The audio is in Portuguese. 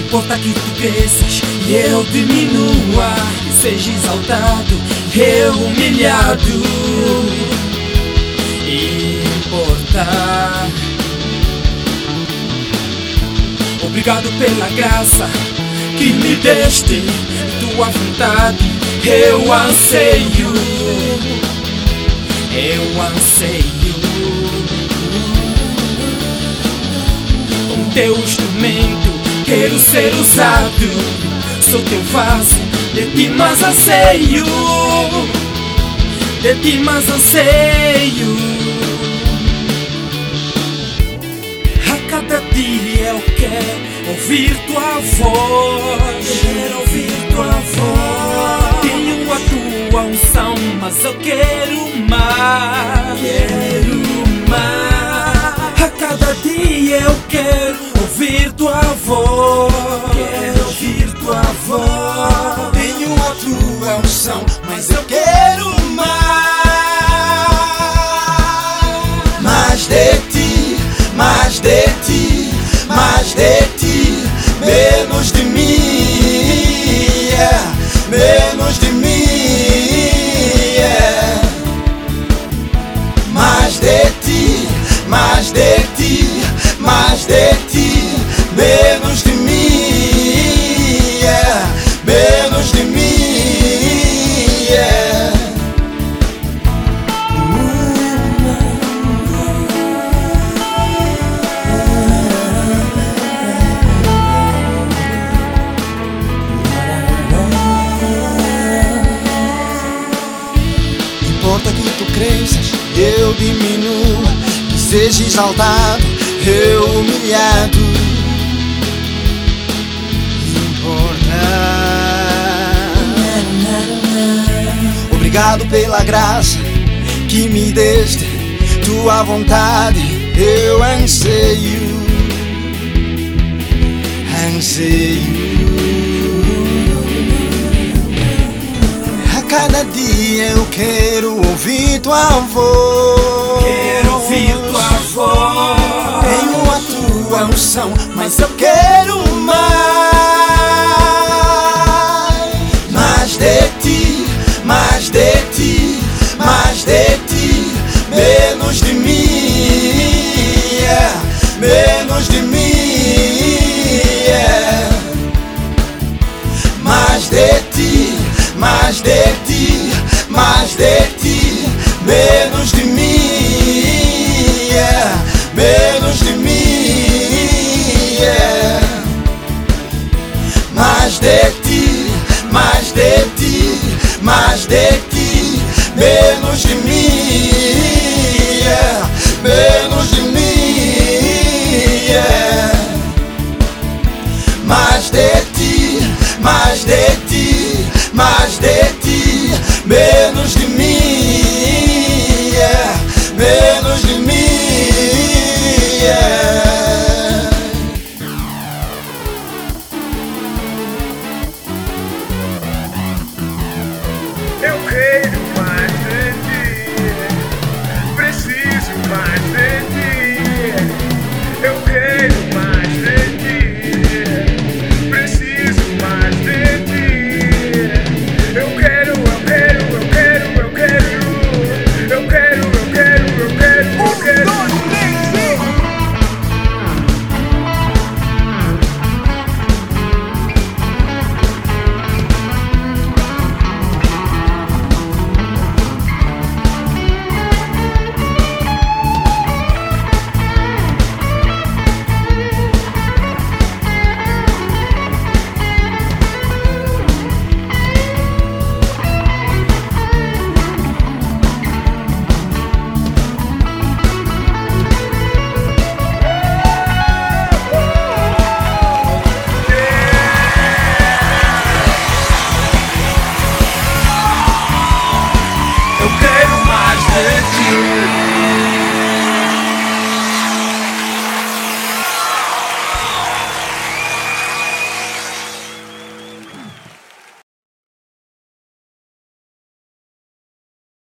Importa que tu cresças e eu diminua, que seja exaltado, eu humilhado. Importa. Obrigado pela graça que me deste, tua vontade eu anseio, eu anseio. Com teu instrumento quero ser usado, sou teu vaso, de ti mais anseio, de ti mais anseio. A cada dia eu quero ouvir tua voz, quero ouvir tua voz. Tenho a tua unção, mas eu quero mais, quero mais. A cada dia eu quero ouvir tua voz, quero ouvir tua voz. Tenho a tua unção, mas eu quero mais. Mais de ti, mais de ti, mais de ti, menos de mim, yeah. Menos de mim, yeah. Mais de ti, mais de ti, mais de ti, menos de mim, yeah. Menos de mim, yeah. Importa que tu cresças, eu diminua, que seja exaltado, eu humilhado. Importa. Obrigado pela graça que me deste, tua vontade eu anseio, anseio. A cada dia eu quero ouvir tua voz, quero ouvir tua voz. Tenho a tua unção, mas eu quero mais. Mais de ti, mais de ti, mais de ti, menos de mim, yeah. Menos de mim, yeah. Mais de ti, mais de ti, mais de ti, menos de mim, yeah. Menos de mim, yeah. Mais de ti, mais de ti, mais de ti, menos de mim, yeah. Menos de mim, yeah. Mais de ti, mais de ti, mais de ti, menos de mim, yeah. Menos de mim, yeah. Eu quero mais de ti, preciso mais de ti. Eu quero mais de ti, preciso mais de ti. Eu quero, eu quero, eu quero, eu quero. Eu quero, eu quero, eu quero, eu quero. Eu quero mais de ti.